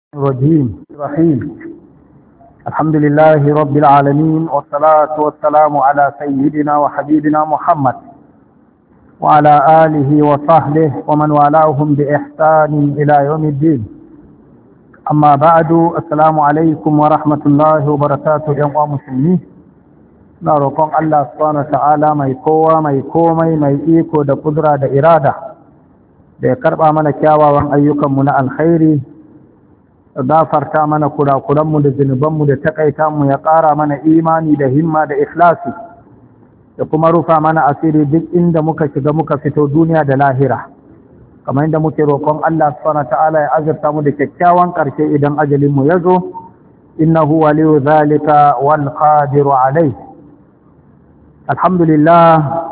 الرجيم الرحيم. الحمد لله رب العالمين، والصلاة والسلام على سيدنا وحبيبنا محمد وعلى آله وصحبه ومن والاهم بإحسان إلى يوم الدين. أما بعد، السلام عليكم ورحمة الله وبركاته. يا مسلمين، نارقون الله سبحانه وتعالى mai kowa mai komai mai iko da kudura da irada da ya karba mana kyawawan ayyukanmu na alkhairi, gafarta mana kurakuranmu da zunubanmu da takaita mu, ya ƙara mana imani da himma da ikhlasi, da kuma rufa mana asiri duk inda muka shiga muka fito duniya da lahira, kamar inda muke roƙon Allah subhanahu ta'ala ya azurta mu da kyakkyawan ƙarshe idan ajalin mu yazo, innahu waliyu zalika wal qadiru alayh. Alhamdulillah,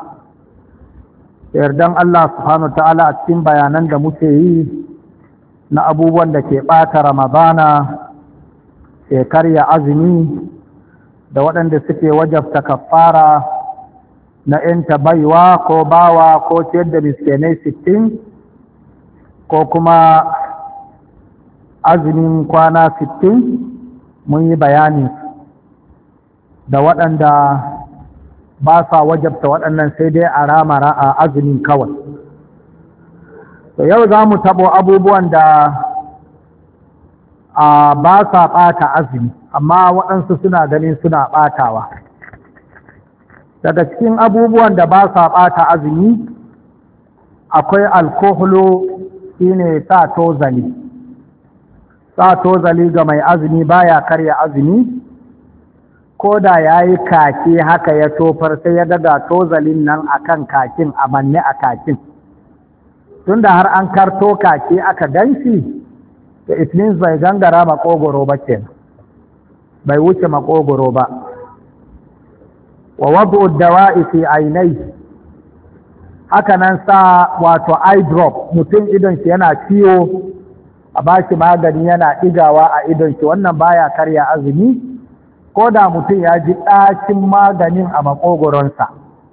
yardan Allah subhanahu ta'ala a cikin bayanan da muke yi na abubuwan da ke ɓata Ramadana, ke karya azumi, da waɗanda suke wajabta kafara na ‘yanta baiwa ko bawa ko ciyar da miskenai 60 ko kuma azumin kwana 60, mun yi bayani da waɗanda ba sa wajabta waɗannan sai dai a ramara a azumin kawai. To yau za mu tabo abubuwan da ba sa ɓata azumi, amma waɗansu suna ganin suna ɓatawa. Daga cikin abubuwan da ba sa ɓata azumi akwai alkoholo, shine sa tozali. Sa tozali ga mai azumi baya karya azumi, ko da ya yi kake haka ya tofar sai ya daga tozalin nan akan kakin, a manne a kakin. Tunda har an karto kake aka ganshi, da it means bai gangara makogoro ba kenan, bai wuce makogoro ba. Wa wad'u dawa'i fi ainai, haka nan sa wato eye drop, mutum idon shi yana ciwo a bashi magani yana ɗigawa a idon shi, wannan baya karya azumi ko da mutum ya ji ɗacin maganin a makogoronsa.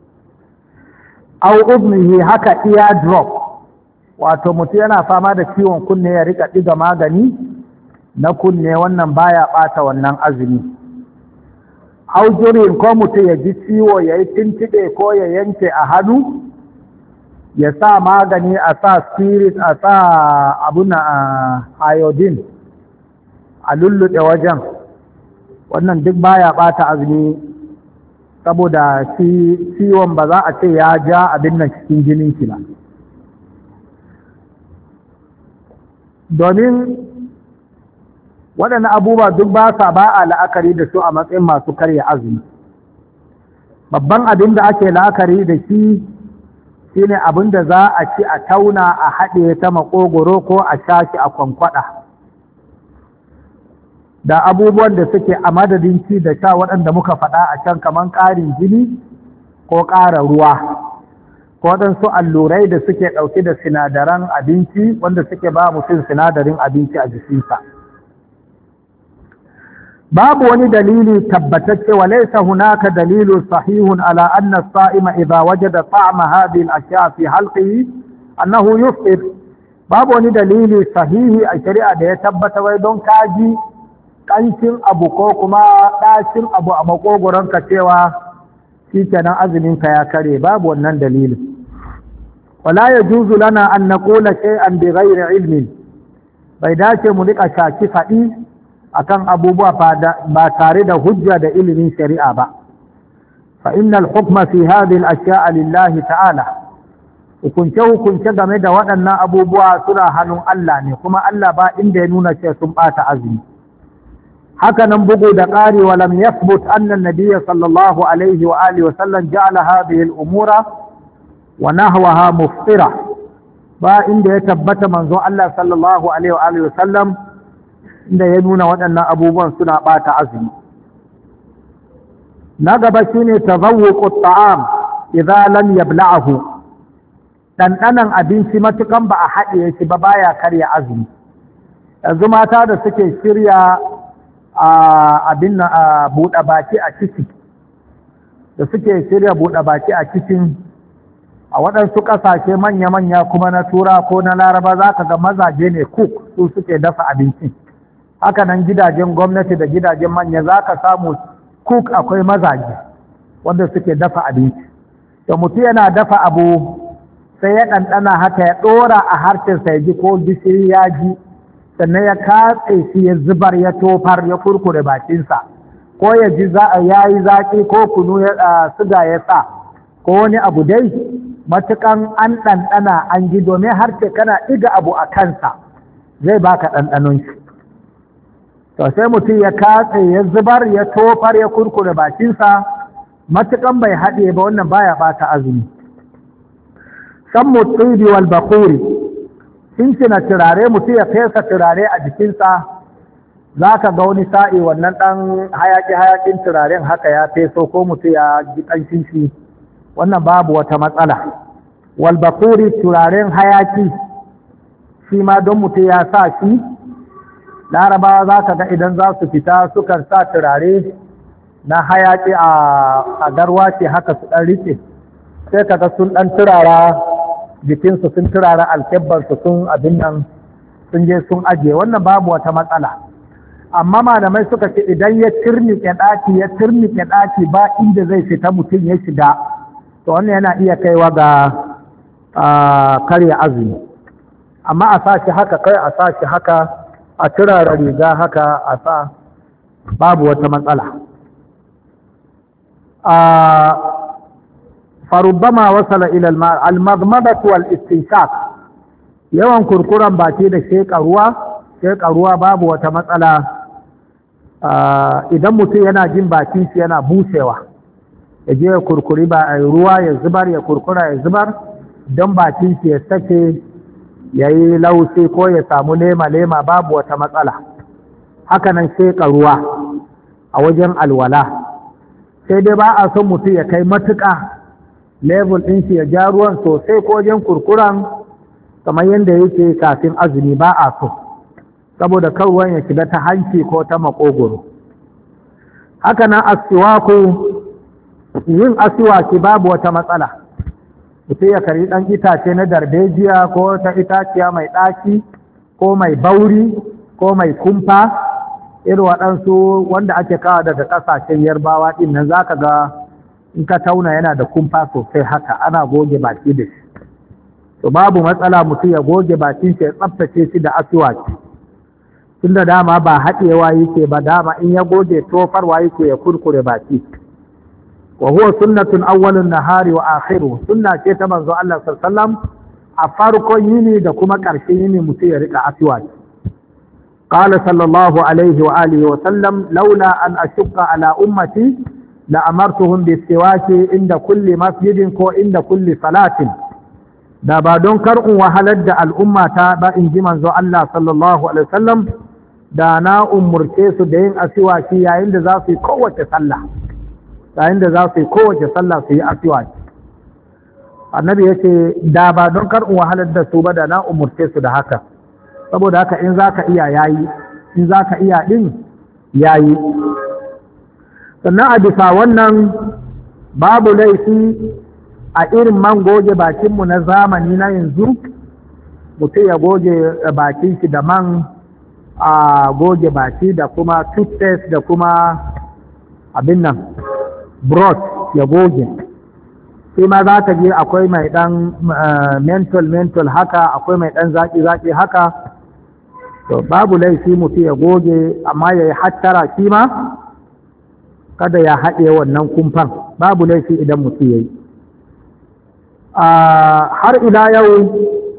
Au udnihi, haka ear drop, wato mutum yana fama da ciwon kunne ya rika ɗiga magani na kunne, wannan baya ɓata wannan azumi. Aujurin, ko mutum ya ji ciwo ya yi tintiɗe ko ya yanke a hannu, ya sa magani, a sa spirit, a sa abuna iodine a lulluɗe wajen, wannan duk baya ɓata azumi, saboda ciwon ba za a ce ya ja abin nan cikin jinin ki ba. Domin waɗannan abubuwa duk ba a la'akari da su a matsayin masu karya azumi. Babban abin da ake la'akari da shi shine abin da za a ci a tauna a haɗe ta makogoro ko a shashi a kwankwada, da abubuwan da suke a madadin ci da sha waɗanda muka faɗa a can, kamar ƙarin jini ko ƙara ruwa, ko waɗansu allurai da suke ɗauke da sinadaran abinci wanda suke ba mutum sinadarin abinci a jikinsa. Babu wani dalili tabbatacce, wa laysa hunaka dalilun sahihun ala anna as-sa'ima idha wajada ta'ma hadhihi al-ashya' fi halqihi annahu yufṭir. Babu wani dalili sahihi a shari'a da ya tabbata wai don kaji ƙanshin abu ko kuma ɗacin abu a makogoronka cewa shi kenan azuminka ya kare. Babu wannan dalilin. Wala yajuzu lana an naqula shay'an bighairi ilmin, bai dace mu rika shaki faɗi akan abubuwa ba tare da hujja da ilimin shari'a ba. Fa innal hukma fi hadhihi al-ashya'a lillahi ta'ala, hukunce game da waɗannan abubuwa suna hannun Allah ne, kuma Allah ba inda ya nuna ce sun ɓata azumi. Haka nan bugu da ƙari, wa lam yathbut anna an-nabiyya sallallahu alaihi wa alihi wa sallam ja'ala hadhihi al-umura wa nahwaha muftira, ba inda ya tabbata manzo Allah sallallahu alaihi wa alihi wa sallam inda ya nuna waɗannan abubuwan suna ɓata azumi. Na gaba shine tazawwuqu at-ta'am idza lam yabla'ahu, ɗanɗanon abinci matukan ba a haɗiye shi ba baya karya azumi. Yanzu mata da suke shirya abin buɗe baki a ciki, da suke shirya buɗe baki a cikin a waɗansu ƙasashe manya-manya kuma na tura ko na laraba, za ka ga mazaje ne cook su suke dafa abinci. haka nan gidajen gwamnati da gidajen manya za ka samu cook akwai mazaje wanda suke dafa abinci. To mutum yana dafa abu sai ya ɗanɗana haka ya ɗora a harshensa ya ji ko gishiri ya ji, sannan ya katse shi ya zubar ya tofar ya kurkure bakinsa, ko ya ji ya yi zaƙi ko kunu suga ya sa ko wani abu dai, matukan an ɗanɗana an ji, domin harshe kana ɗiga abu a kansa zai baka ɗanɗanon shi. To sai mutum ya katse ya zubar ya tofar ya kurkure bakinsa, matukan bai haɗe ba, wannan baya ɓata azumi. Sammu tsibi wal bakuri, cincina turare, mutum ya fesa turare a jikinsa, za ka ga wani sa'i wannan ɗan hayaƙin turaren haka ya feso ko mutum ya ji ƙanshin shi, wannan babu wata matsala. Wal bakuri, turaren hayaƙi shi ma don mutum ya sa shi, larabawa za ka ga idan za su fita sukan sa turare na hayaƙi a garwace haka su ɗan riƙe, sai ka ga sun ɗan turara jikinsu, sun turara alkebbarsu, sun abin nan sun je sun ajiye, wannan babu wata matsala. Amma malamai suka ce idan ya turnike ɗaki ba inda zai fita mutum ya shiga, to wannan yana iya kaiwa ga karya azumi. Amma a sa shi haka, kai a sa shi haka, a turara riga haka a sa, babu wata matsala. farubbama wasala ila al-madmadatu wal istinshaq, yawan kurkuran baki da sheka ruwa babu wata matsala. Idan mutum yana jin bakin shi yana bushewa, ya je ya kurkuri ba ruwa ya zubar, ya kurkura ya zubar don bakin shi ya sake ya yi laushi ko ya samu lema babu wata matsala. Hakanan sheka ruwa a wajen alwala, sai dai ba a son mutum ya kai matuƙa level ɗin shi ya ja ruwan sosai ko wajen kurkuran kamar yadda yake kafin azumi, ba a so, saboda kan ruwan ya shiga ta hanci ko ta makogoro. Haka nan asiwaku, yin asiwaki babu wata matsala, mutum ya kari ɗan itace na darbejiya ko ta itaciya mai ɗaki ko mai bauri ko mai kumfa, irin waɗansu wanda ake kawo daga ƙasashen yarbawa ɗin nan, za ka ga in ka tauna yana da kumfa sosai haka, ana goge baki da shi. To babu matsala mutum ya goge bakin shi ya tsaftace shi da asiwaki, tunda dama ba haɗewa yake ba, dama in ya goge tofarwa yake ya kurkure baki. Wa huwa sunnatun awwalun nahari wa akhiru, sunna ce ta manzo Allah sallallahu alaihi wasallam a farkon yini da kuma ƙarshen yini mutum ya rika asiwaki. Qala sallallahu alaihi wa alihi wa sallam, laula an ashqa ala ummati la amartuhum bis-siwaki inda kulli masjidin ko inda kulli salatin. Da ba don karɓin wahalar da al'ummata ba, in ji manzo Allah sallallahu alaihi wasallam, da na umurce su da yin asiwaki yayin da za su yi kowace sallah, su yi asiwaki. Annabi ya ce da ba don karɓin wahalar da su ba da na umurce su da haka, saboda haka in za ka iya yayi, in za ka iya ɗin yayi. Sannan a bisa wannan babu laifi a irin man goge bakinmu na zamani na yanzu, mutum ya goge bakin shi da man a goge baki da kuma toothpaste da kuma abin nan brush ya goge. Sai ma za ka je akwai mai ɗan mental haka, akwai mai ɗan zaƙi haka, to babu laifi mutum ya goge, amma ya yi hattara shi ma kada ya haɗe wannan kumfan, babu laifi idan mutum ya yi. Har ila yau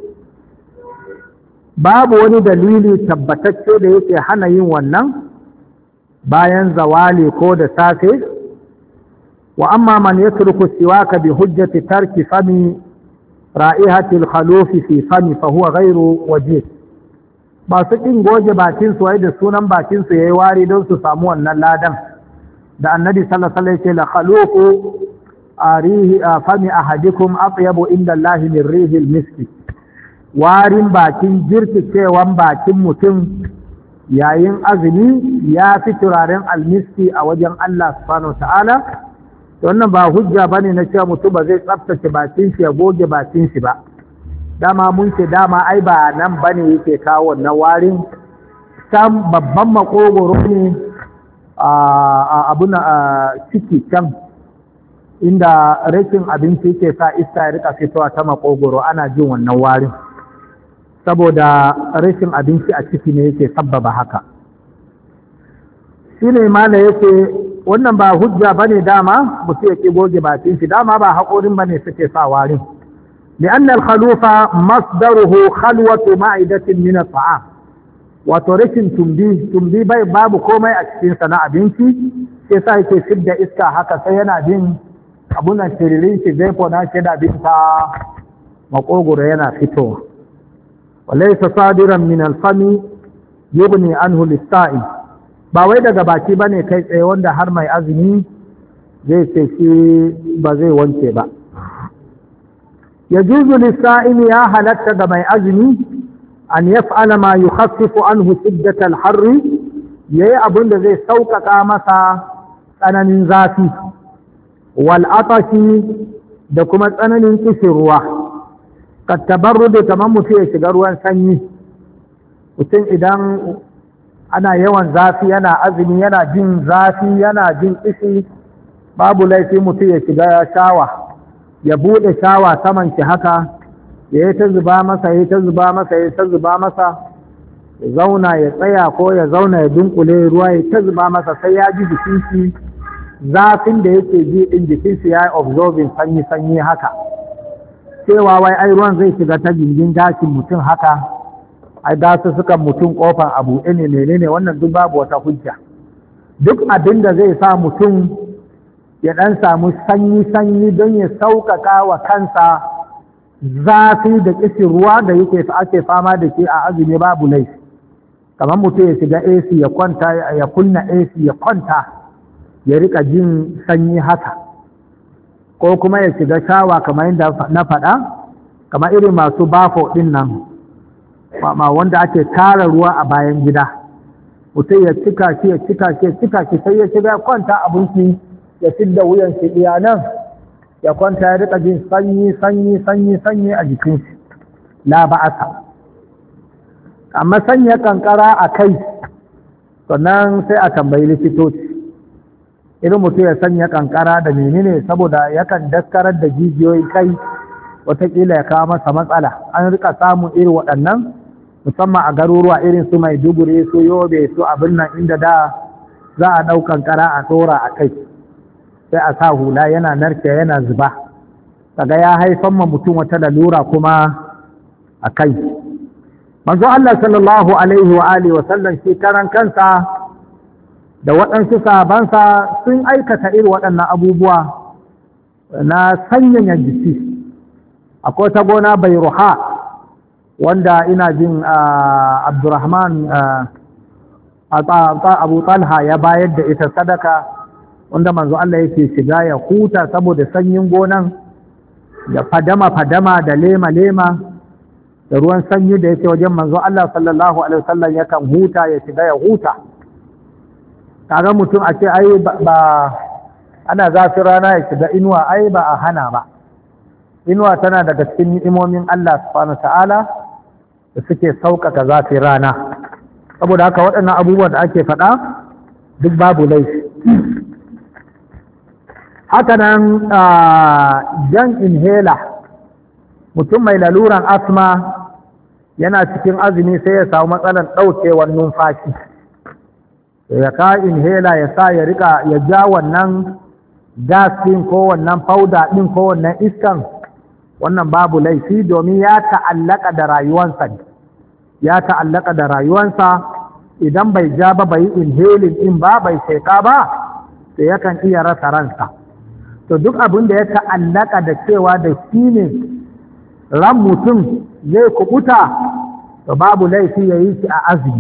babu wani dalili tabbatacce da yake hana yin wannan bayan zawali ko da safe. Wa amma man yatruku siwaka bi hujjati tarki fami ra'ihati al-khaluf fi fami fa huwa ghayru wajih. Masu kin goge bakin su wai da sunan bakin su yayi wari don su samu wannan ladan da Annabi sallallahu alaihi wasallam ya ce la khaluqu arihi fami ahadikum atyabu inda Allah min rihil miski. Warin bakin jirkicewan bakin mutum yayin azumi ya fi turaren almiski a wajen Allah subhanahu ta'ala. Wannan ba hujja bane na cewa mutum ba zai tsaftace bakin shi ya goge bakin shi ba. Dama mun ce dama ai ba nan bane yake kawo wannan warin, can babban makogoro ne a abuna ciki can inda rashin abinci ke sa iska ya rika fitowa ta makogoro ana jin wannan warin saboda rashin abinci a ciki ne yake sabbaba haka. shi ne mala yake wannan ba hujja bane dama mutum ya ki goge bakin shi dama ba haƙorin bane suke sa warin لأن الخلوف مصدره خلوة معدة من الطعام وتركن تنبي bai babu komai a cikin sana abinci sai sa yake fidda iska haka sai yana jin abunan tiririn shi zai fona shi da binta makogoro yana fitowa walaysa sadiran min alfami yubni anhu lis-sa'i ba wai daga baki bane kai tsaye wanda har mai azumi zai ce shi ba zai wanke ba. يجوز للصائم يا هلكت كما أزمي أن يفعل ما يخفف عنه شدة الحر يي أبن ذي سوق كامسا tsananin zafi wal'atashi da kuma tsananin kishirwa ka tabarrude kamar mutum ya shiga ruwan sanyi mutum idan ana yawan zafi yana azumi yana jin zafi yana jin kishi babu laifi mutum ya shiga shawa ya bude shawa saman shi haka ya yi ta zuba masa ya yi ta zuba masa ya yi ta zuba masa ya zauna ya tsaya ko ya zauna ya dunkule ruwa ya ta zuba masa sai ya ji jikin shi zafin da yake ji din jikin shi ya yi absorbing sanyi haka cewa wai ai ruwan zai shiga ta gindin gashin mutum haka ai gasu sukan mutum kofar a buɗe ne menene wannan duk babu wata hujja duk abin da zai sa mutum ya ɗan samu sanyi don ya sauƙaƙa wa kansa zafi da ƙishin ruwa da ake fama da ke a azumi babu laifi kamar mutum ya shiga AC ya kwanta ya kunna AC ya kwanta ya rika jin sanyi haka ko kuma ya shiga shawa kamar yadda na faɗa kamar irin masu bafo ɗin nan wanda ake tara ruwa a bayan gida mutum ya cika shi sai ya shiga kwanta abinci ya fidda wuyan shi iya nan ya kwanta ya rika jin sanyi a jikin shi la ba'asa amma sanya kankara a kai sannan sai a tambayi likitoci irin mutum ya sanya kankara da menene saboda yakan daskarar da jijiyoyin kai watakila ya kawo masa matsala an rika samun irin waɗannan musamman a garuruwa irin su Maiduguri su Yobe su abin nan inda da za a ɗau kankara a ɗora a kai sai a sa hula yana narke yana zuba kaga ya haifan ma mutum wata lalura kuma a kai manzo Allah sallallahu alaihi wa alihi wa sallam shi karan kansa da waɗansu sahabansa sun aikata irin waɗannan abubuwa na sanyaya jiki akwai ta gona Bairuha wanda ina jin Abdurrahman Abu Talha ya bayar da ita sadaka wanda manzo Allah yake shiga ya huta saboda sanyin gonan da fadama da lema da ruwan sanyi da yake wajen manzo Allah sallallahu alaihi wasallam yakan huta ya shiga ya huta kaga mutum a ce ai ba ana zafi rana ya shiga inuwa ai ba a hana ba inuwa tana daga cikin ni'imomin Allah subhanahu ta'ala da suke sauƙaƙa zafin rana saboda haka waɗannan abubuwan da ake faɗa duk babu laifi haka nan jan inhaler mutum mai laluran asma yana cikin azumi sai ya samu matsalar ɗaukewar numfashi ya ka inhaler ya sa ya rika ya ja wannan gas ɗin ko wannan powder ɗin ko wannan iskan wannan babu laifi domin ya ta'allaka da rayuwansa idan bai ja ba bai inhaling ɗin ba bai sheka ba sai yakan iya rasa ransa to duk abin da ya ta'allaka da cewa da shi ne ran mutum zai kubuta to babu laifi ya yi shi a azumi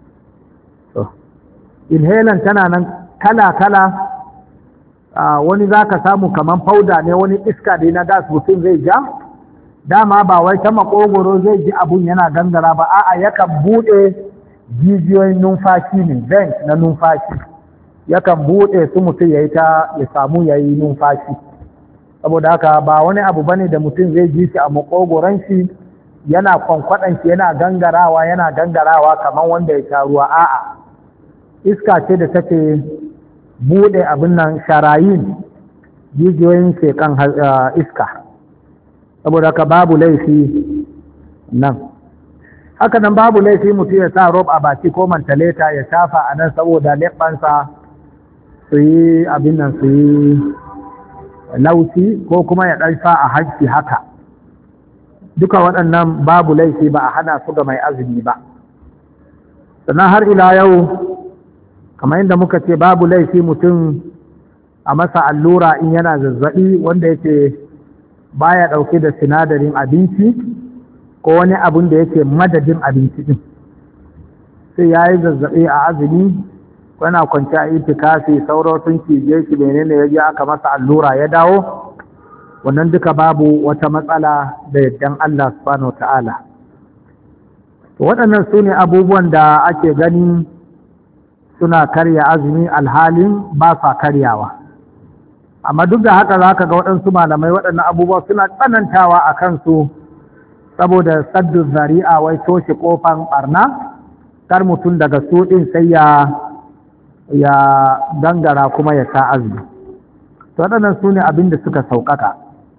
inhalant tana nan kala-kala wani za ka samu kamar fauda ne wani iska da na gas mutum zai ja dama ba wai ta makogoro zai ji abun yana gangara ba a'a yakan buɗe jijiyoyin numfashi ne vent na numfashi yakan buɗe su mutum ya samu ya yi numfashi saboda haka ba wani abu bane da mutum zai ji shi a makogoron shi yana kwankwaɗan shi yana gangarawa kamar wanda ya sha ruwa. A'a, iska ce da take buɗe abin nan sharayin jijiyoyin shekan iska, saboda ka babu laifi nan. Haka nan babu laifi mutum ya sa rob a baki ko mantaleta ya shafa a nan saboda leɓansa su yi abin nan, su yi laushi, ko kuma ya ɗan sa a hanci haka. Duka waɗannan babu laifi, ba a hana su ga mai azumi ba. Sannan har ila yau, kamar yadda muka ce babu laifi mutum a masa allura in yana zazzaɓi wanda yake baya ɗauke da sinadarin abinci ko wani abin da yake madadin abinci ɗin. Sai ya yi zazzaɓi a azumi, yana kwanci a itikafi, sauro sun cije shi, menene ya je aka masa allura ya dawo, wannan duka babu wata matsala da yardan Allah subhanahu wa ta'ala. Waɗannan su ne abubuwan da ake ganin suna karya azumi alhalin ba sa karyawa. Amma duk da haka za ka ga waɗansu malamai waɗannan abubuwa suna tsanantawa a kansu saboda saddu zari'a, wai toshe ƙofan ɓarna, kar mutum daga su ɗin sai ya gangara kuma ya sa azumi. Waɗannan su ne abin da suka sauƙaƙa.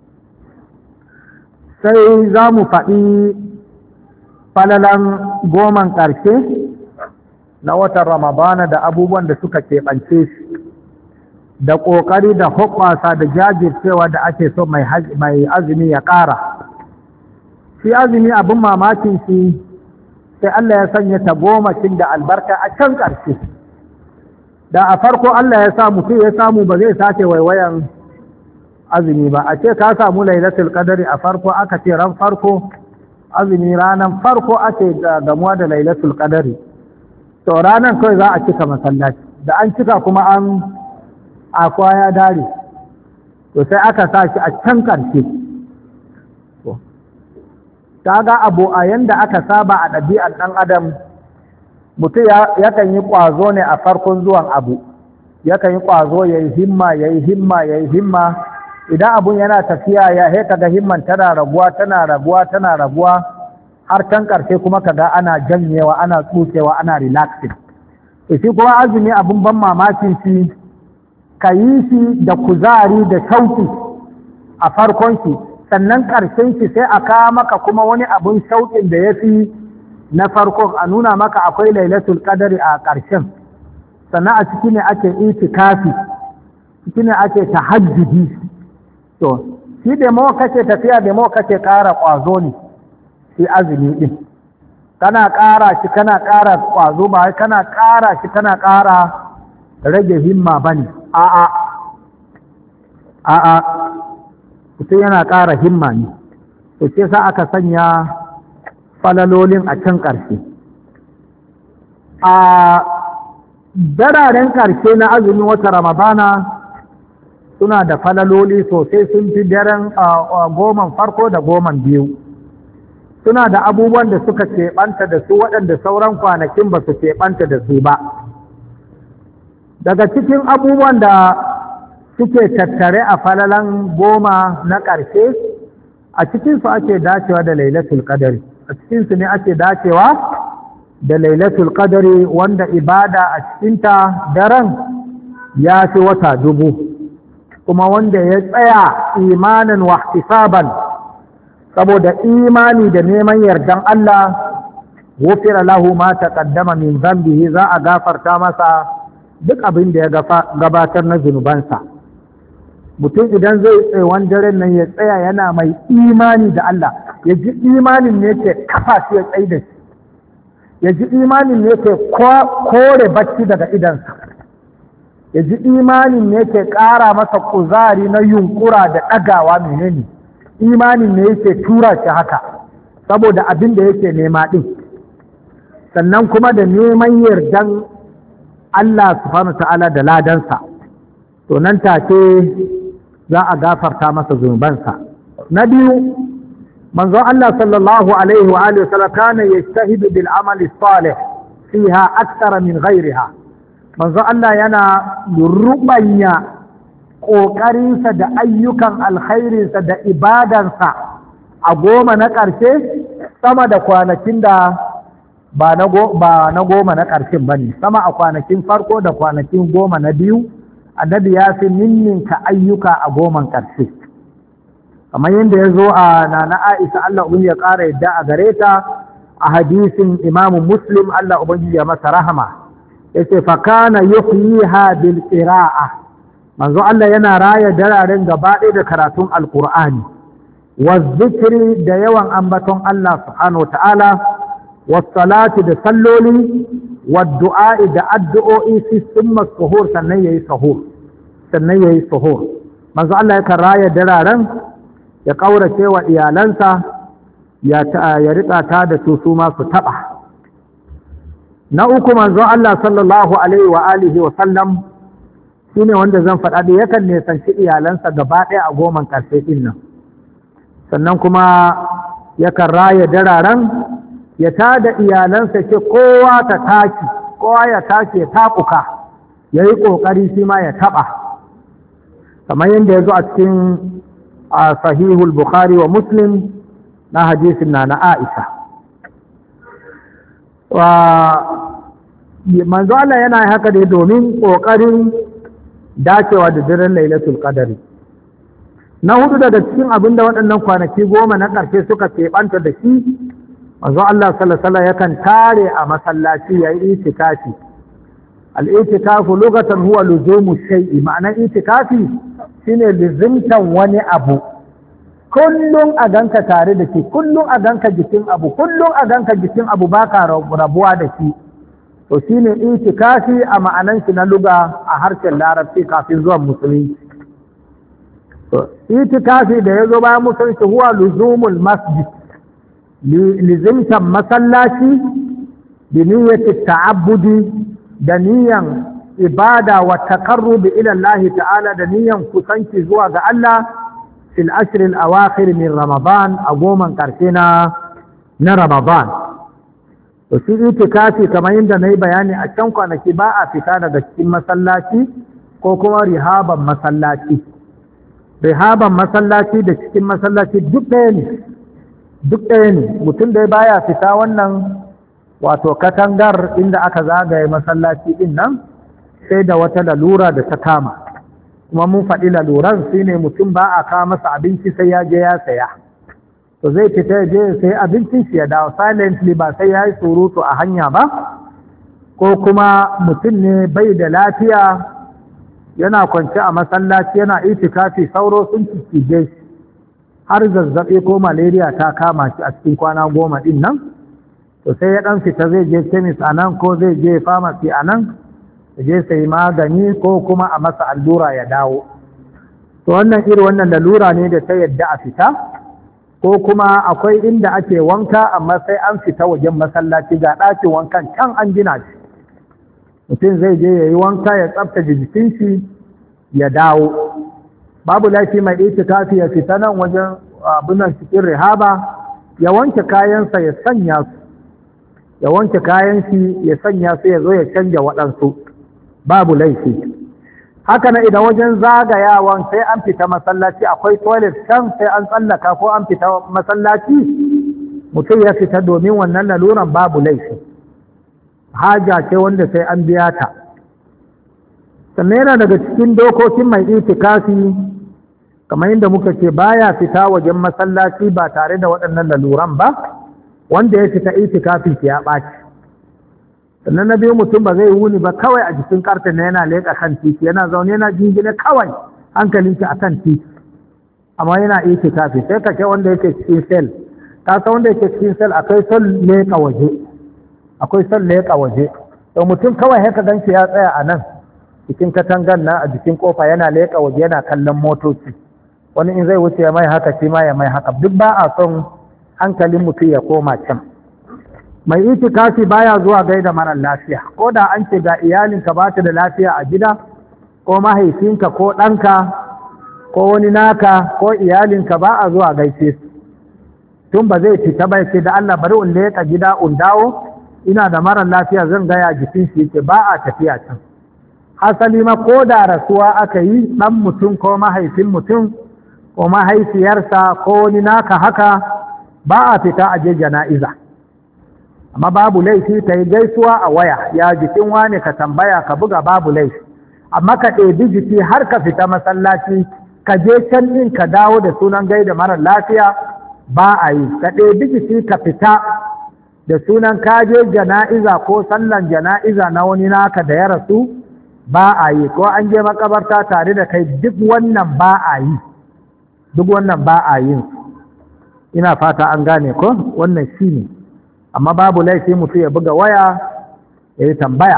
Sai za mu faɗi falalan goman ƙarshe na watan Ramadana da abubuwan da suka keɓance shi, da ƙoƙari da hoɓɓasa da jajircewa da ake so mai azumi ya ƙara. Shi azumi abin mamakin shi sai Allah ya sanya tagomashin da albarka a can ƙarshe. Da a farko Allah ya sa mutum ya samu ba zai sake waiwayan azumi ba. A ce ka samu lailatul qadari a farko, aka ce ran farko azumi, ranar farko ake gamuwa da lailatul qadari, to ranar kawai za a cika masallaci, da an cika kuma an akwa ya dare, to sai aka sa shi a can ƙarshe. Ta ga abu a yanda aka saba a ɗabi'ar ɗan adam, mutum yakan yi ƙwazo ne a farkon zuwan abu, yakan yi ƙwazo ya yi himma, ya yi himma, ya yi himma. Idan abun yana tafiya ya heka ga himman tana raguwa har can ƙarshe kuma kaga ana janyewa, ana tsukewa, ana relaxing. Shi kuma azumi abun ban mamakin shi, ka yi shi da kuzari da shauki a farkon shi, sannan ƙarshen shi sai a kawo maka kuma wani abun shauƙin da ya fi na farkon, a nuna maka akwai lailatul qadari a ƙarshen. Sannan a ciki ne ake itikafi, ciki ne ake tahajjudi. To shi da mawa kake tafiya, da mawa kake ƙara ƙwazo ne shi azumi ɗin, kana ƙara shi kana ƙara ƙwazo, ba kana ƙara shi kana ƙara rage himma ba ne. A'a, mutum yana ƙara himma ne. To ce sa aka sanya falalolin a can ƙarshe. A dararen ƙarshe na azumin wata Ramadana suna da falaloli sosai, sun fi daren goman farko da goman biyu. Suna da abubuwan da suka keɓanta da su waɗanda sauran kwanakin ba su keɓanta da su ba. Daga cikin abubuwan da suke tattare a falalan goma na ƙarshe, a cikinsu ake dacewa da lailatul qadari, a cikinsu ne ake dacewa da lailatul qadari, wanda ibada a cikinta daren ya fi wata 1000, kuma wanda ya tsaya imanin wa ihtisaban, saboda imani da neman yardan Allah, ghufira lahu ma taqaddama min dhanbihi, za a gafarta masa duk abin da ya gabatar na zunubansa. Mutum idan zai tsaye daren nan ya tsaya yana mai imani da Allah, ya ji imanin ne ke kafa shi ya tsaye da shi, ya ji imanin ne ke kore bacci daga idansa, ya ji imanin ne ke ƙara masa kuzari na yunkura da ɗagawa, menene imanin ne yake tura shi haka saboda abin da yake nema ɗin, sannan kuma da neman yardan Allah subhanahu ta'ala da ladansa, to nan take za a gafarta masa zunubansa. Na biyu, manzo Allah sallallahu alaihi wa alihi wasallam kana yajtahidu bil amali salih fiha akthara min ghayriha. Manzo Allah yana rubanya ƙoƙarinsa da ayyukan alkhairinsa da ibadansa a goma na ƙarshe sama da kwanakin da ba na goma na ƙarshen ba ne, sama a kwanakin farko da kwanakin goma na biyu, annabi ya fi ninninka ayyuka a goman ƙarshe. Kamar yadda ya zo a nana Aisha Allah ubangiji ya ƙara yadda a gare ta a hadisin Imam Muslim Allah ubangiji ya masa rahama, yace fa kana yuhyiha bil qira'a, manzo Allah yana raya dararen gaba ɗaya da karatun alqur'ani, wa zikri da yawan ambaton Allah subhanahu wa ta'ala, wasalati da salloli, waddu'a'i da addu'o'i fi summa suhur, sannan yayi suhur. Manzo Allah yakan raya dararen ya kaurace wa iyalansa ya rika ta da su ma su taba. Na uku manzo Allah sallallahu alaihi wa alihi wa sallam shine wanda zan faɗa da yakan nisanci iyalansa gaba ɗaya a goman ƙarshe din nan. Sannan kuma yakan raya dararen ya tada iyalansa ce kowa ya tashi ya taƙuka, ya yi ƙoƙari shi ma ya taɓa, kamar yadda ya zo a cikin sahihul Bukhari wa Muslim na hadisin na Aisha. Manzo Allah yana haka dai domin ƙoƙarin dacewa da daren Lailatul Qadari. Na hudu daga cikin abinda waɗannan kwanaki goma na ƙarshe suka keɓanta da shi, manzo Allah sallallahu alaihi yakan tare a masallaci yayin itikafi. Al-itikafu lugatan huwa luzumu shay'i, ma'anar itikafi shine lizimtan wani abu, kullum a ganka tare da shi, kullum a ganka jikin abu, kullum a ganka jikin abu baka rabuwa da shi. To shine itikafi a ma'anan shi na luga a harshen Larabci kafin zuwan musulunci. To itikafi da yazo bayan musulunci huwa luzumul masjid, lizimtan masallaci bi niyyati ta'abbudi, da niyan ibada wa taqarrub ila Allah ta'ala, da niyan kusanci zuwa ga Allah fil ashr al awakhir min Ramadan, a goman karshe na Ramadan. To shi itikafi kamar yadda nayi bayani a can kwanaki ba a fita daga cikin masallaci ko kuma rihaban masallaci. Rihaban masallaci da cikin masallaci duk ɗaya ne, mutum dai baya fita wannan wato katangar inda aka zagaye masallaci din nan sai da wata lalura da ta kama, kuma mun faɗi laluran shi ne mutum ba a kawo masa abinci sai ya je ya saya, to zai fita ya je ya sayi abincin shi ya dawo silently, ba sai ya yi surutu a hanya ba. Ko kuma mutum ne bai da lafiya yana kwance a masallaci yana itikafi, sauro sun cije shi har zazzaɓi ko malaria ta kama shi a cikin kwana 10 ɗin nan, to sai ya ɗan fita zai je kemis a nan ko zai je famasi a nan, ya je sai magani ko kuma a masa allura ya dawo. To wannan lalura ne da ta yadda a fita, ko kuma akwai inda ake wanka amma sai an fita wajen masallaci ga ɗakin wankan can an gina shi, mutum zai je ya yi wanka ya tsaftace jikin shi ya dawo. Babu laifi mai itikafi ya fita nan wajen abunan cikin rihaba ya wanke kayansa ya sanya su, ya wanke kayan shi ya sanya su, ya zo ya canja waɗansu, babu laifi. Haka na idan wajen zagayawan sai an fita masallaci akwai toilet can sai an tsallaka ko an fita masallaci, mutum ya fita domin wannan laluran babu laifi, haja ce wanda sai an biya ta. Sannan yana daga cikin dokokin mai itikafi kamar yadda muka ce baya fita wajen masallaci ba tare da waɗannan laluran ba, wanda ya fita itikafin ya ɓaci. Sannan na biyu, mutum ba zai wuni ba kawai a jikin kartin na yana leƙa kan titi, yana zaune yana jingine kawai hankalinki a kan titi, amma yana itikafi. Sai ka ce wanda yake cikin sel, ka san wanda yake cikin sel akwai son leƙa waje, to mutum kawai haka ganci ya tsaya a nan cikin katangan na a jikin kofa yana leƙa waje yana kallon motoci, wani in zai wuce ya mai haka shi ma ya mai haka, duk ba a son hankalin mutum ya koma can. Mai itikafi baya zuwa gaida marar lafiya, ko da an ce ga iyalinka ba ta da lafiya a gida, ko mahaifinka ko ɗanka ko wani naka ko iyalinka, ba a zuwa gaishe su. Tun ba zai fita bai ce da Allah bari in leƙa gida in dawo, ina da marar lafiya zan gaya jikin shi yake, ba a tafiya can. Hasali ma ko da rasuwa aka yi ɗan mutum ko mahaifin mutum ko mahaifiyarsa ko wani naka haka, ba a fita a je jana'iza, amma babu laifi ta yi gaisuwa a waya, ya jikin wane ka tambaya ka buga, babu laifi. Amma ka ɗebi jiki har ka fita masallaci ka je can ɗin ka dawo da sunan gaida marar lafiya, ba a yi. Ka ɗebi jiki ka fita da sunan kaje jana'iza ko sallan jana'iza na wani naka da ya rasu, ba a yi. Ko an je makabarta tare da kai, duk wannan ba a yi, duk wannan ba a yin. Ina fata an gane ko wannan shi ne. Amma babu laifi mutum ya buga waya ya yi tambaya.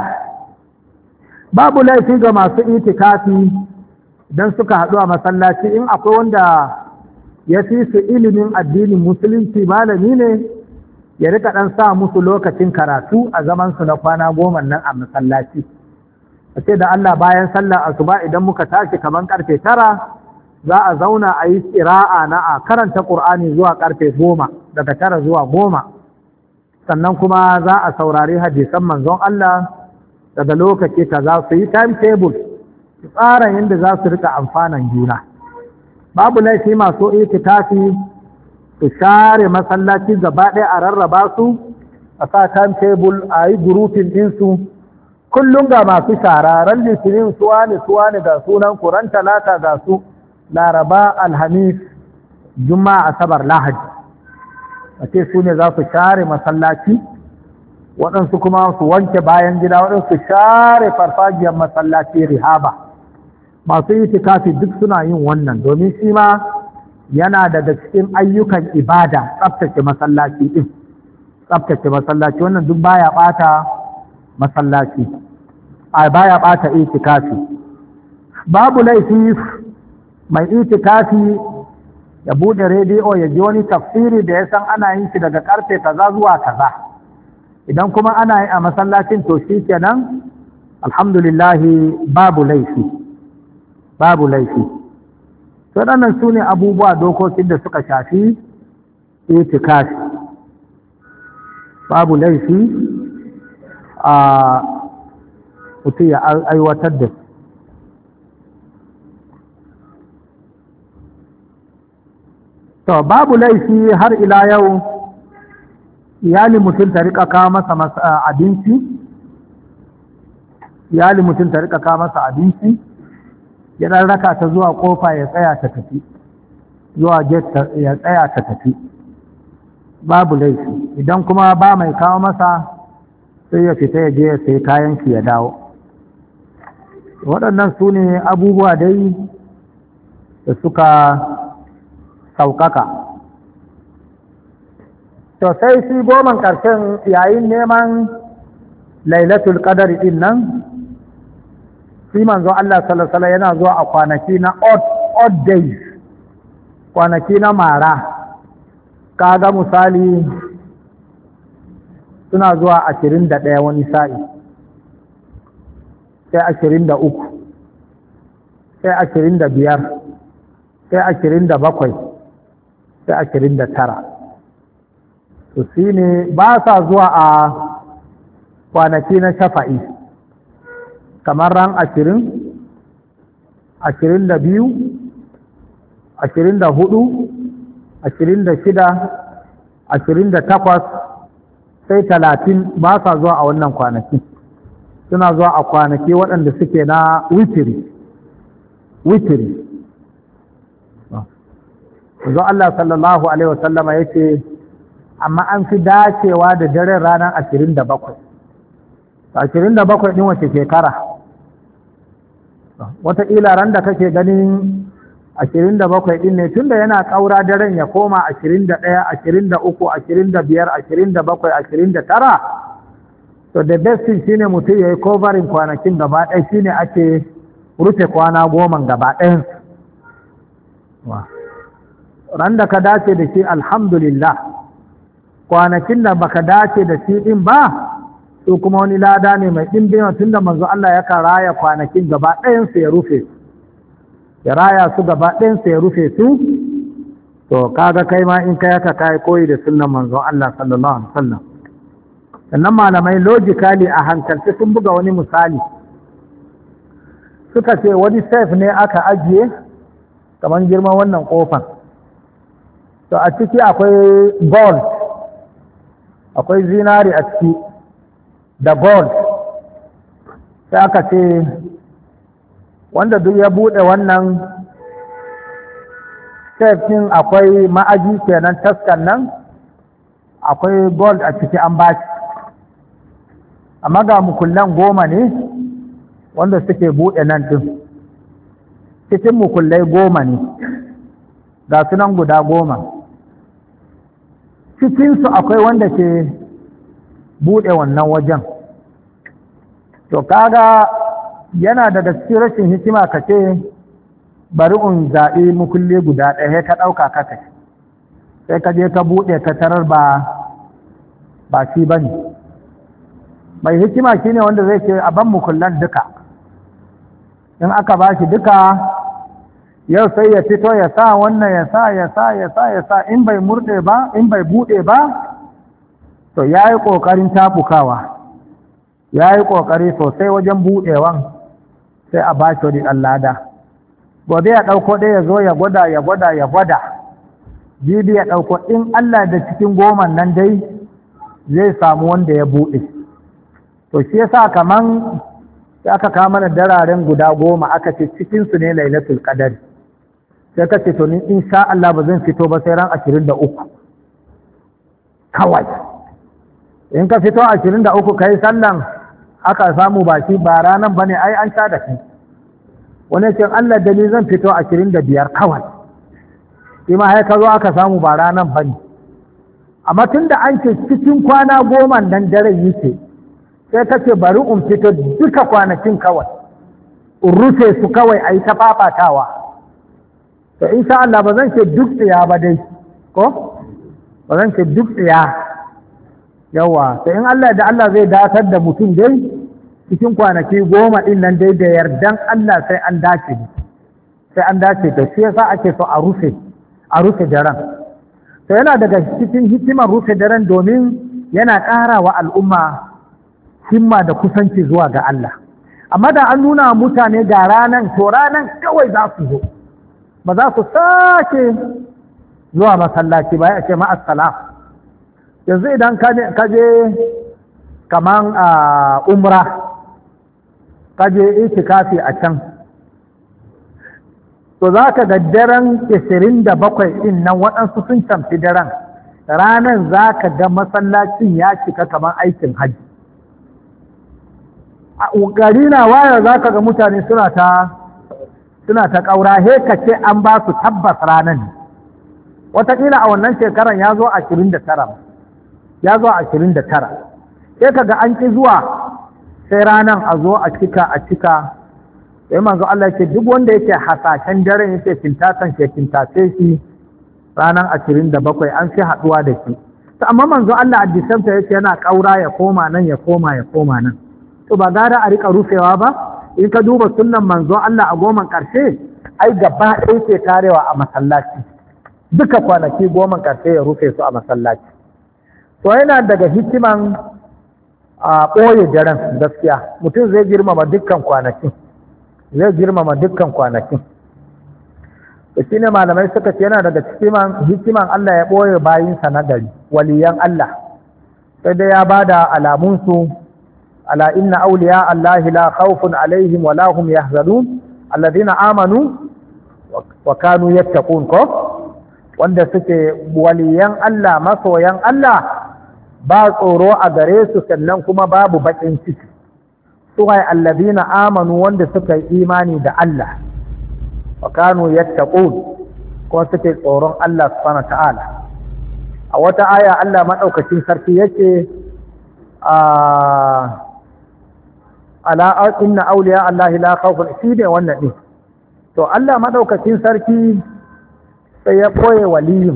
Babu laifi ga masu itikafi idan suka haɗu a masallaci, in akwai wanda ya fi su ilimin addinin musulunci, malami ne, ya rika ɗan sa musu lokacin karatu a zamansu na kwana 10 nan a masallaci. A ce da Allah bayan sallar asuba idan muka tashi kamar karfe 9 za a zauna a yi ƙira'a na a karanta ƙur'ani zuwa karfe 10, daga 9 zuwa 10. Sannan kuma za a saurari hadisan manzon Allah daga lokaci kaza, su yi timetable, su tsara yadda za su rika amfanan juna. Babu laifi masu itikafi su share masallaci gaba ɗaya a rarraba su, a sa timetable a yi grouping ɗinsu. Kullum ga masu shara, ran litinin suwa ne ga sunan kuran talata ga su, laraba, alhamis, juma'a, asabar, lahadi. A ce su ne za su share masallaci, waɗansu kuma su wanke bayan gida, waɗansu share farfajiyar masallaci, rihaba. Masu itikafi duk suna yin wannan, domin shi ma yana daga cikin ayyukan ibada, tsaftace masallaci ɗin, tsaftace masallaci. Wannan duk baya ɓata masallaci, baya ɓata itikafi. Babu laifi mai itikafi ya buɗe rediyo ya ji wani tafsiri da ya san ana yin shi daga karfe kaza zuwa kaza. Idan kuma ana yi a masallacin to shi kenan, alhamdulillahi, babu laifi, babu laifi. Waɗannan su ne abubuwa dokokin da suka shafi itikafi. Babu laifi a mutum ya aiwatar da su. To babu laifi har ila yau iyali mutum ta rika kawo masa abinci, iyali mutum ta rika kawo masa abinci, ya dan raka ta zuwa kofa ya tsaya ta tafi, zuwa gate ya tsaya ta tafi, babu laifi. Idan kuma ba mai kawo masa sai ya fita ya je ya sai kayan shi ya dawo. Waɗannan su ne abubuwa dai da suka sauƙaƙa. To sai shi 10 ƙarshen yayin neman lailatul qadar din nan, shi manzo Allah sallallahu alaihi wasallam yana zuwa a kwanaki na odd days, kwanaki na mara. Kaga misali suna zuwa 21 wani sa'i, sai 23, sai 25, sai 27, sai 29. To shi ne ba sa zuwa a kwanaki na shafa'i, kamar ran 20, 22, 24, 26, 28, sai 30, ba sa zuwa a wannan kwanaki. Suna zuwa a kwanaki waɗanda suke na witiri. Zo Allah sallallahu Alaihi wasallama ya ce, amma an fi dacewa da daren ranar 27. 27 ɗin wace shekara? Wataƙila ran da kake ganin 27 ɗin ne, tun da yana ƙaura daren ya koma 21, 23, 25, 27, 29. So the best thing shi ne mutum ya yi covering kwanakin gaba ɗaya, shi ne ake rufe kwana 10 gaba ɗayansu. Ran da ka dace da shi alhamdulillah, kwanakin da baka dace da shi din ba, su kuma wani lada ne mai ɗimbin, tun da manzo Allah ya kan raya kwanakin gaba ɗayansu ya rufe, ya raya su gaba ɗayansu ya rufe su. To kaga kai ma in kai haka kai koyi da sunnan manzo Allah sallallahu alaihi wasallam. Sannan malamai logically a hankalci sun buga wani misali, suka ce wani safe ne aka ajiye kamar girman wannan kofar, to a ciki akwai gold, akwai zinari a ciki da gold. Sai aka ce wanda duk ya bude wannan ɗin akwai ma'aji kenan, taskan nan akwai gold a ciki an bashi, amma ga mukullan 10 ne wanda suke bude nan din, cikin mukullai 10 ne ga sunan guda 10, cikinsu akwai wanda ke bude wannan wajen. To kaga yana daga cikin rashin hikima ka ce bari in zaɓi mukulle guda ɗaya ka ɗauka kaka, sai ka je ka buɗe ka tarar ba shi ba ne. Mai hikima shi ne wanda zai ce a ban mukullan duka, in aka ba shi duka yau sai ya fito ya sa wannan ya sa in bai murɗe ba, in bai buɗe ba, to ya yi ƙoƙarin tafukawa, ya yi ƙoƙari sosai wajen buɗewan, sai a ba shi wani ɗan lada. Gobe ya ɗauko ɗaya ya zo ya gwada, jibi ya ɗauko, in Allah da cikin 10 nan dai zai samu wanda ya buɗe. To shi yasa kaman sai aka kawo mana dararen guda 10 aka ce cikinsu ne lailatul qadari. Sai ka ce to ni insha Allah ba zan fito ba sai ran 23 kawai. In ka fito 23 kai sallan aka samu baki ba ranan bane, ai an sha da shi. Wani ce Allah da ni zan fito 25 kawai, shi ma ka zo aka samu ba ranan bane. Amma tun da an ce cikin kwana 10 nan daren yake, sai ka ce bari in fito duka kwanakin kawai, in rufe su kawai a yi ta fafatawa. To insha Allah ba zan ce duk tsiya ba dai, ko? Ba zan ce duk tsiya. Yawa, sai in Allah da Allah zai datar da mutum dai cikin kwanaki 10 ɗin nan dai da yardan Allah sai an dace. Sai an dace da shi yasa ake so a rufe daren. Sai yana daga cikin hikimar rufe daren domin yana ƙara wa al'umma himma da kusanci zuwa ga Allah. Amma da an nuna mutane ga ranan, to ranan kawai za su zo, ba za su sake zuwa masallaci ba, ya ce ma'assalam. Yanzu idan ka je kaman a umra, ka je itikafi a can, to za ka ga daren 27 ɗin nan waɗansu sun camfi daren, ranan za ka ga masallacin ya cika kamar aikin hajji. A gari na wayar za ka ga mutane suna ta ƙaura, he ka ce an ba su tabbas ranar ne. Wataƙila a wannan shekaran ya zo 29, sai ka ga an ƙi zuwa, sai ranar a zo a cika. Sai manzo Allah ce duk wanda yake hasashen daren yake fintace shi ranar 27 an fi haɗuwa da shi. Amma manzo Allah a disanta yake yana ƙaura ya koma nan ya koma nan. To ba gara a riƙa rufewa ba? In ka duba sunnan manzo Allah a 10 ƙarshe, ai gaba ɗaya ke tarewa a masallaci, duka kwanaki 10 ƙarshe ya rufe su a masallaci. To yana daga hikiman a ɓoye daren gaskiya, mutum zai girmama dukkan kwanakin. Da shi ne malamai suka ce yana daga hikiman Allah ya ɓoye bayinsa na gari, waliyan Allah, sai dai ya ba da alamunsu. Ala inna auliya Allahi la khawfun alaihim wa la hum yahzanun alladhina amanu wa kanu yattaqun, ko wanda suke waliyan Allah, masoyan Allah, ba tsoro a gare su sannan kuma babu bakin ciki. Suwai alladhina amanu wanda suka yi imani da Allah, wa kanu yattaqun ko suke tsoron Allah subhanahu ta'ala. A wata aya Allah madaukakin sarki yake ala inna awliya Allahi la khawfun, shi ne wannan din. To Allah madaukakin sarki sai ya ɓoye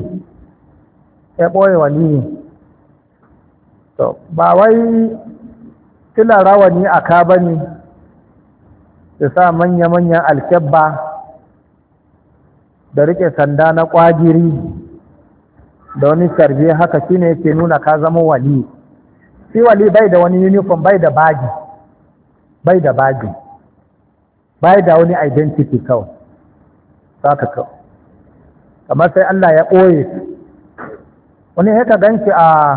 waliyin. To ba wai tila rawani a ka bane da sa manya-manyan alkyabba da rike sanda na kwagiri da wani sarbe haka shine yake nuna ka zama wali. Shi wali bai da wani uniform, bai da wani identity kawai, saka kawai. Kamar sai Allah ya ɓoye wani ya ka ganci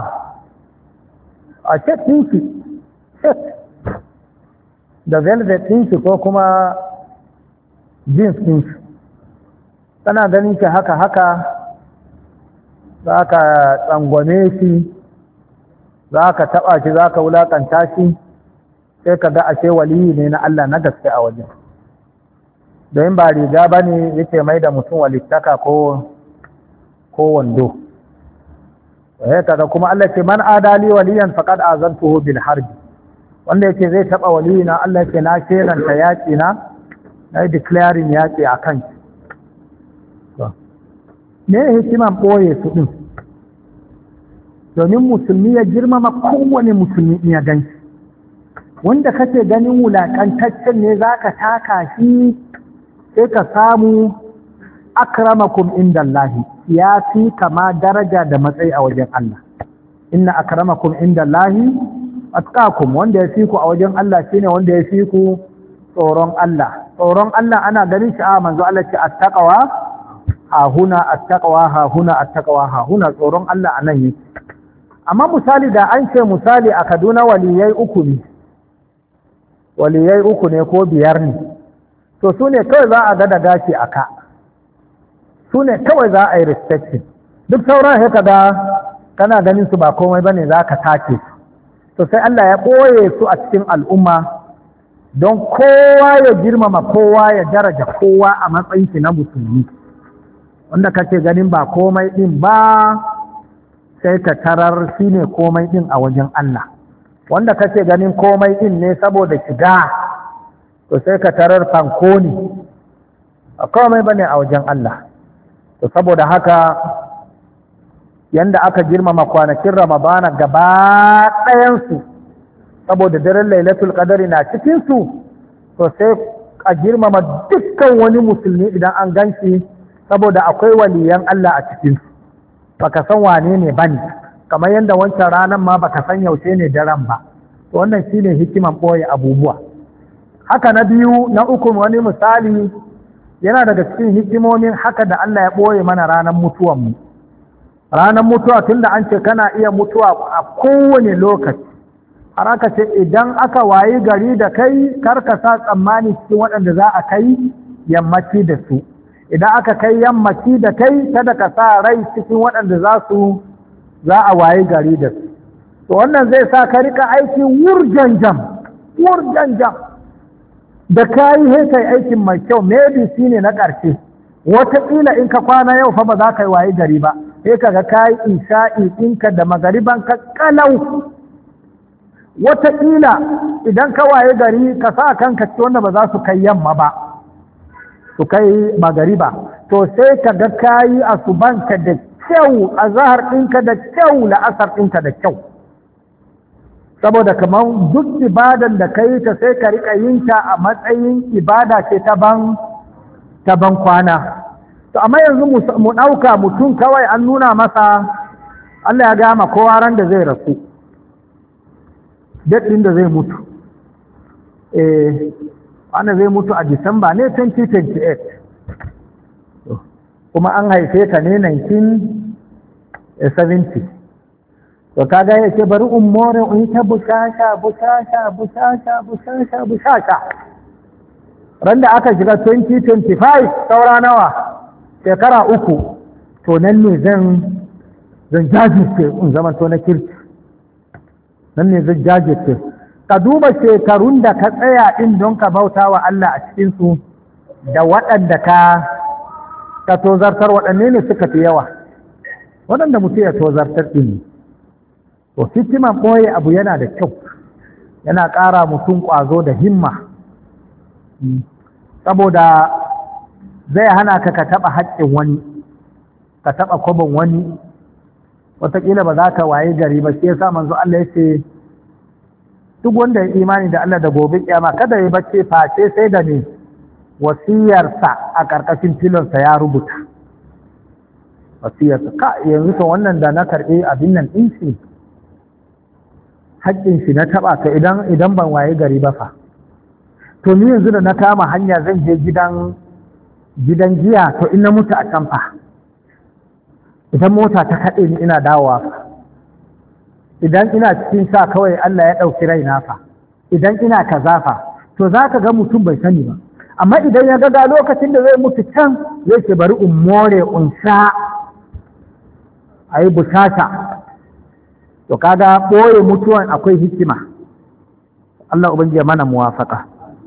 a set ɗinki set da velvet ɗinki ko kuma jeans ɗinki, kana ganin ki haka za ka tsangwame shi, za ka taɓa shi, za ka wulaƙanta shi, sai ka ga ashe waliyi ne na Allah na gaske a wajen. Don ba riga ba ne yake mai da mutum walittaka ko wando. Sai kaga kuma Allah ce man adali waliyan faqad azantuhu bil harbi, wanda yake zai taɓa waliyi na Allah ce na shelanta yaƙi na yi declaring yaƙi a kan shi. Me hikiman ɓoye su ɗin? Domin musulmi ya girmama kowane musulmi ya gan shi. Wanda kake ganin wulaƙantaccen ne za ka taka shi, sai ka samu akramakum inda Allahi ya fi kama daraja da matsayi a wajen Allah. Inna akramakum inda Allahi atqakum, wanda ya fi ku a wajen Allah shine wanda ya fi ku tsoron Allah. Tsoron Allah ana ganin shi a manzo Allah ce attaqwa ha huna, attaqwa ha huna, attaqwa ha huna, tsoron Allah anan yake. Amma misali da an ce misali a Kaduna waliyai uku ne ko biyar ne, to su ne kawai za a ga da gashi a ka, su ne kawai za a yi respectin. Duk sauran haka da kana ganin su ba komai ba ne za ka take su. To sai Allah ya ɓoye su a cikin al'umma don kowa ya girmama kowa, ya daraja kowa a matsayin shi na musulmi. Wanda kake ganin ba komai ɗin ba, sai ka tarar shi ne komai ɗin a wajen Allah. Wanda kake ganin komai ɗin ne saboda shiga, to sai ka tarar fanko ne, a komai ba ne a wajen Allah. To saboda haka yanda aka girmama kwanakin Ramadana gaba ɗayansu, saboda daren Lailatul Qadari na cikinsu, to sai a girmama dukkan wani musulmi idan an ganshi, saboda akwai waliyan Allah a cikinsu. Baka san wane ne bane, kamar yadda wancan ranar ma baka san yaushe ne daren ba. To wannan shine hikiman ɓoye abubuwa. Haka na biyu, na uku, wani misali yana daga cikin hikimomin haka da Allah ya ɓoye mana ranar mutuwanmu. Ranar mutuwa tunda an ce kana iya mutuwa a kowane lokaci, har aka ce idan aka wayi gari da kai karka sa tsammani cikin waɗanda za a kai yammaci da su. Idan aka kai yammaci da kai kada ka sa rai cikin waɗanda za a wayi gari da su. To wannan zai sa ka rika aiki wurjanjam da kayi sai kai aikin mai kyau, maybe shine na ƙarshe. Wataƙila in ka kwana yau fa ba za ka yi wayi gari ba, sai kaga kayi isha'i ɗinka da magariban ka kalau. Wataƙila idan ka waye gari ka sa kanka ci wanda ba za su kai yamma ba, su kai magariba, to sai ka ga kayi asubanka da kyau, azhar ɗinka da kyau, la'asar ɗinka da kyau. Saboda kamar duk ibadan da ka yi ta sai ka riƙa yin ta a matsayin ibada ce ta ban kwana. To amma yanzu mu ɗauka mutum kawai an nuna masa Allah ya gama kowa ran da zai rasu, daɗin da zai mutu. Wanda zai mutu a Disamba ne 2028, kuma an haife ka ne 1970. To kaga ya ce bari more in ta bushasha. Ran da aka shiga 2025 saura nawa? Shekara 3, to nan ne zan jajirce in zama to na kirki. Nan ne zan jajirce. Ka duba shekarun da ka tsaya ɗin don ka bauta wa Allah a cikinsu da waɗanda ka tozartar, waɗanne ne suka fi yawa? Waɗanda mutum ya tozartar ɗin ne. To hikiman ɓoye abu yana da kyau, yana ƙara mutum ƙwazo da himma, saboda zai hana ka taɓa haƙƙin wani, ka taɓa kwabon wani. Wataƙila ba za ka waye gari ba, shi yasa manzo Allah ya ce duk wanda ya imani da Allah da gobe kiyama kada ya bace face sai da ne wasiyarsa a ƙarƙashin filonsa ya rubuta wasiyarsa. Ka yanzu to wannan da na karɓi abin nan ɗin shi, haƙƙin shi na taɓa ka idan ban waye gari ba fa. To ni yanzu da na kama hanya zan je gidan giya, to in na mutu a can fa. idan mota ta kaɗe ni ina dawowa idan ina cikin sa kawai Allah ya ɗauki raina fa idan ina kaza fa to za ka ga mutum bai sani ba amma idan ya ga lokacin da zai mutu can zai ce bari in more in sha a yi bukata to kaga ɓoye mutuwan akwai hikima Allah ubangiji ya mana muwafaka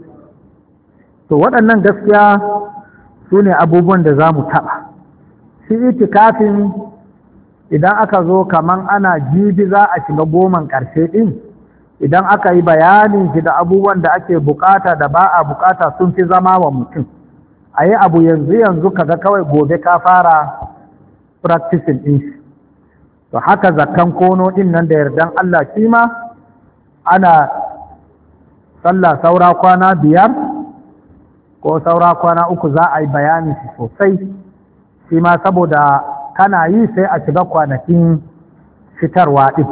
to waɗannan gaskiya su ne abubuwan da za mu taɓa shi itikafin idan aka zo kaman ana jibi za a shiga goman ƙarshe ɗin idan aka yi bayanin shi da abubuwan da ake bukata da ba a bukata sun fi zama wa mutum a yi abu yanzu kaga kawai gobe ka fara practicing ɗin shi to haka zakkan kono ɗin nan da yardan Allah shi ma ana sallah saura kwana 5 ko saura kwana 3 za a yi bayanin shi sosai shi ma saboda kana yi sai a shiga kwanakin fitarwa ɗin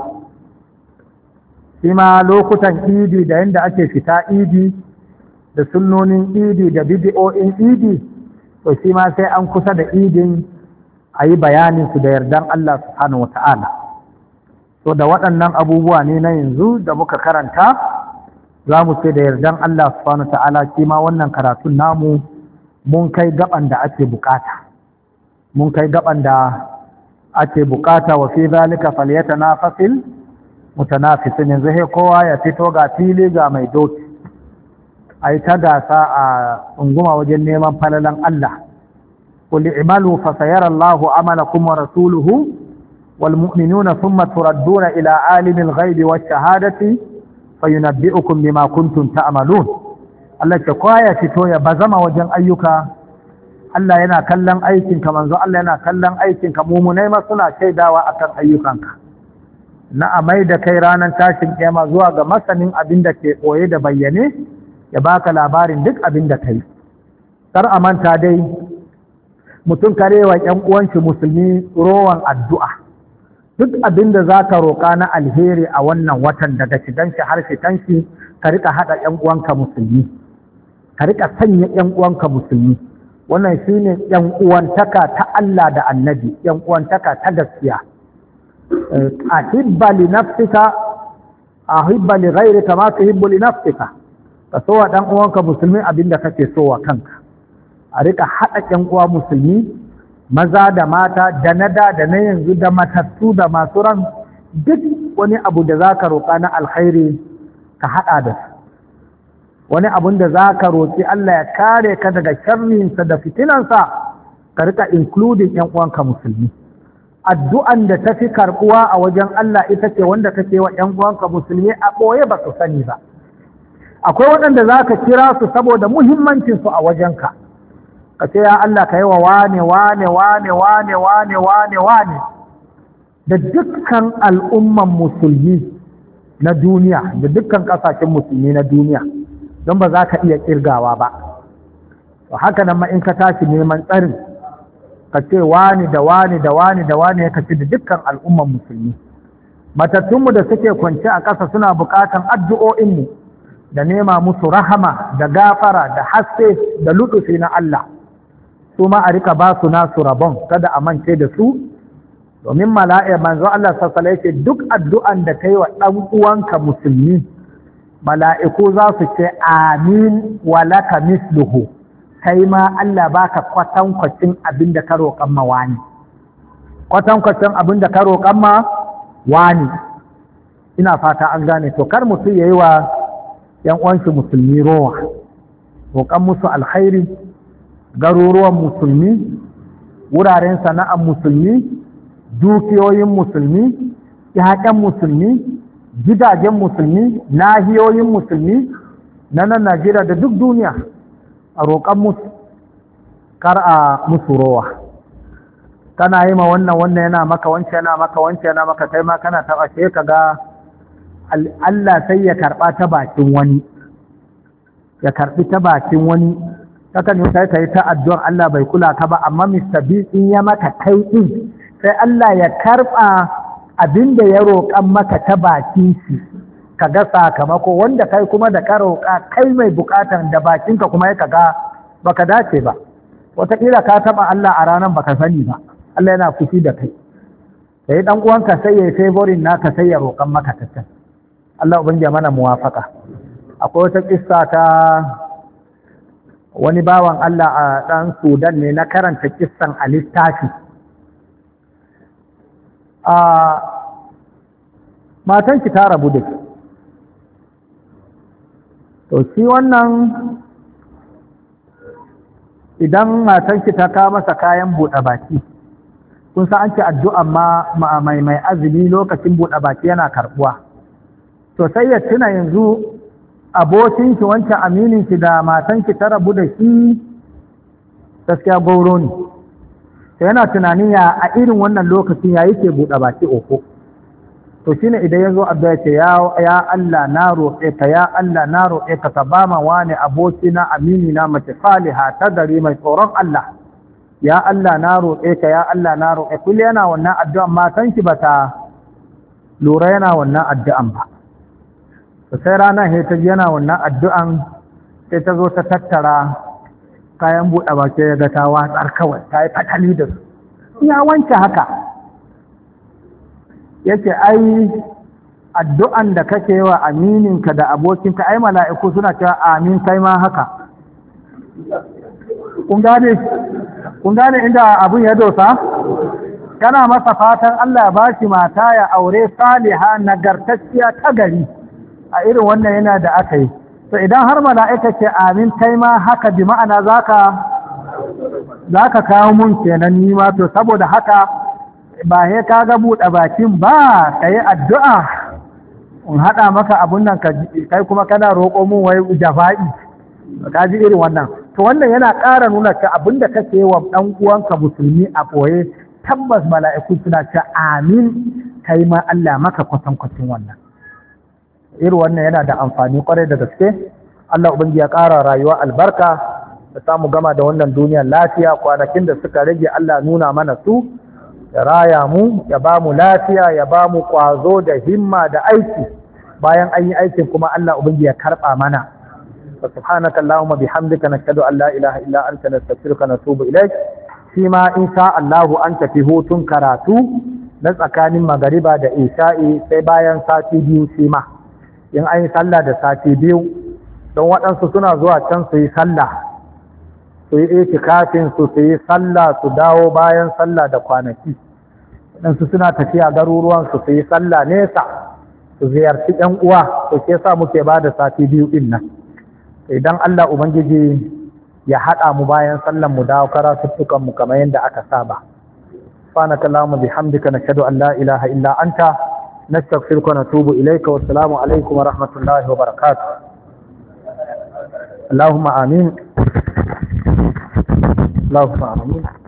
shi ma lokutan idi da yadda ake fita idi da sunnonin idi da bidiyoyin idi to shi ma sai an kusa da idin a yi bayaninsu da yardan Allah subhanahu wa ta'ala to da waɗannan abubuwa ne na yanzu da muka karanta za mu ce da yardan Allah subhanahu wa ta'ala shi ma wannan karatun namu mun kai gaban da ake bukata mun kai gaban da ake bukata wa fi zalika falyatanafasil mutanafisin yanzu sai kowa ya fito ga fili ga mai doki ai ta gasa a unguma wajen neman falalan Allah qul i'malu fa sayara Allahu amalakum wa rasuluhu wal mu'minuna thumma turadduna ila alimil ghaibi wash shahadati fayunabbi'ukum bima kuntum ta'malun Allah ce kowa ya fito ya bazama wajen ayyuka Allah yana kallon aikinka manzo Allah yana kallon aikinka mumunai ma suna shaidawa akan ayyukanka na amai da kai ranar tashin kiyama zuwa ga masanin abin da ke ɓoye da bayyane ya baka labarin duk abin da kai kar a manta dai mutum karewa ƴan uwanci musulmi rowan addu'a duk abin da za ka roƙa na alheri a wannan watan daga shigan shi har fitan shi ka rika haɗa ƴan uwanka musulmi ka rika sanya ƴan uwanka musulmi wannan shine ƴan uwantaka ta Allah da Annabi ƴan uwantaka ta gaskiya ahibba li nafsika ahibba li ghayrika ma tuhibbu li nafsika ka so wa dan uwanka musulmi abinda kake so wa kanka a rika hada ƴan uwa musulmi maza da mata da na da na yanzu da matattu da masu ran duk wani abu da zaka roƙa na alkhairi ka hada da su wani abun da zaka roƙi Allah ya kare ka daga sharrinsa da fitinansa ka rika including ƴan uwanka musulmi addu'an da ta fi karɓuwa a wajen Allah ita ce wanda kake wa ‘yan uwanka musulmi a ɓoye ba su sani ba. Akwai waɗanda za ka kira su saboda muhimmancinsu a wajenka, ka ce ya Allah ka yi wa wane da dukkan al'umman musulmi na duniya, da dukkan ƙasashen musulmi na duniya, don ba za ka iya ƙirgawa ba. Haka nan ma in ka tashi neman tsarin, ka ce wani da wani ya kaci da dukkan al'umman musulmi matattunmu da suke kwance a ƙasa suna buƙatan addu'o'inmu da nema musu rahama da gafara da haske da lutufi na Allah su ma a rika ba su nasu rabon kada a mance da su domin mala'ika manzo Allah sassala yake duk addu'an da kai wa ɗan uwanka musulmi mala'iku za su ce amin wa laka misluhu kai ma Allah baka kwatankwacin abin da ka roƙan ma wani kwatankwacin abin da ka roƙan ma wani ina fata an gane to kar mutum yayi wa ƴan uwanshi musulmi rowa roƙan musu alkhairi garuruwan musulmi wuraren sana'ar musulmi dukiyoyin musulmi ƴaƴan musulmi gidajen musulmi nahiyoyin musulmi na nan Najeriya da duk duniya a roƙon musu kar a musu rowa kana yi ma wannan yana maka wancan yana maka kai ma kana taɓa sai ka ga Allah sai ya karɓa ta bakin wani ya karɓi ta bakin wani saka ne sai ka yi ta addu'ar Allah bai kula ka ba amma Mr. B in ya maka kai ɗin sai Allah ya karɓa abinda ya roƙan maka ta bakin shi ka ga sakamako wanda kai kuma da ka roƙa kai mai buƙatan da bakinka kuma ya kaga baka dace ba wataƙila ka taɓa Allah a ranar baka sani ba Allah yana fushi da kai sai dan uwanka sai ya favorin naka sai ya roƙan maka tattan. Allah ubangiji mana muwafaka. Akwai wata kissa ta wani bawan Allah a ɗan Sudan ne, na karanta kissan a littafi. Matanki ta rabu da shi, to shi wannan idan matanki ta kawo masa kayan buɗe baki, kun san an ce addu'an ma mai azumi lokacin buɗe baki yana karɓuwa, to sai ya tuna yanzu abokinki wancan amininki da matanki ta rabu da shi gaskiya gauro ne, to yana tunanin ya a irin wannan lokacin ya yake buɗe baki oko. To shi ne idan ya zo addu'a ce ya Allah na roƙe ka, ya Allah na roƙe ka ba ma wani abokina aminina mace saliha ta gari mai tsoron Allah, ya Allah na roƙe ka, ya Allah na roƙe. Kulle yana wannan addu'an, matanki ba ta lura yana wannan addu'an ba. To sai rana he ta ji yana wannan addu'an, sai ta zo ta tattara kayan buɗe baki ya ga ta watsar kawai, ta yi fatali da su. Ya wanke haka. Yake ai addu'an da kake wa amininka da abokinka, ai mala'iku suna cewa amin kai ma haka. Kun gane inda abun ya dosa? Kana masa fatan Allah ba shi mata ya aure saliha nagartacciya ta gari, a irin wannan yana da aka yi. To idan har mala'ika ce amin kai ma haka, bi ma'ana za ka kawo mun kenan nima, to saboda haka ba he ka ga buɗe bakin ba ka yi addu'a in haɗa maka abun nan kai kuma kana roƙo mun wai jafa'i, ka ji irin wannan. To wannan yana ƙara nuna ka abin da kake wa ɗan uwanka musulmi a ɓoye, tabbas mala'iku suna ce amin kai ma Allah maka kwatankwacin wannan. Irin wannan yana da amfani ƙwarai da gaske. Allah ubangi ya ƙara rayuwa albarka da samu gama da wannan duniyar lafiya. Kwanakin da suka rage Allah nuna mana su, ya raya mu, ya ba mu lafiya, ya ba mu ƙwazo da himma da aiki. Bayan an yi aikin kuma Allah ubangi ya karɓa mana. Wa subhanaka Allahumma bihamdika nashhadu an la ilaha illa anta nastaghfiruka wa natubu ilayk. Shi ma insha Allah an tafi hutun karatu na tsakanin magariba da isha'i sai bayan sati biyu shi ma. In an yi sallah da sati biyu, don waɗansu suna zuwa can su yi sallah, su yi itikafin su yi sallah su dawo bayan sallah da kwanaki. Waɗansu suna tafiya garuruwan su yi sallah nesa, su ziyarci ‘yan uwa, to ke sa muke ba da sati biyu ɗin nan. Idan Allah Ubangiji ya haɗa mu bayan sallan mu dawo karatuttukan mu kamar yadda aka saba. Subhanaka Allahumma bihamdika nashhadu an la ilaha illa anta nastaghfiruka wa natubu ilayka. Wa assalamu alaikum wa rahmatullahi wa barakatuh. Allahumma amin. Allahumma amin.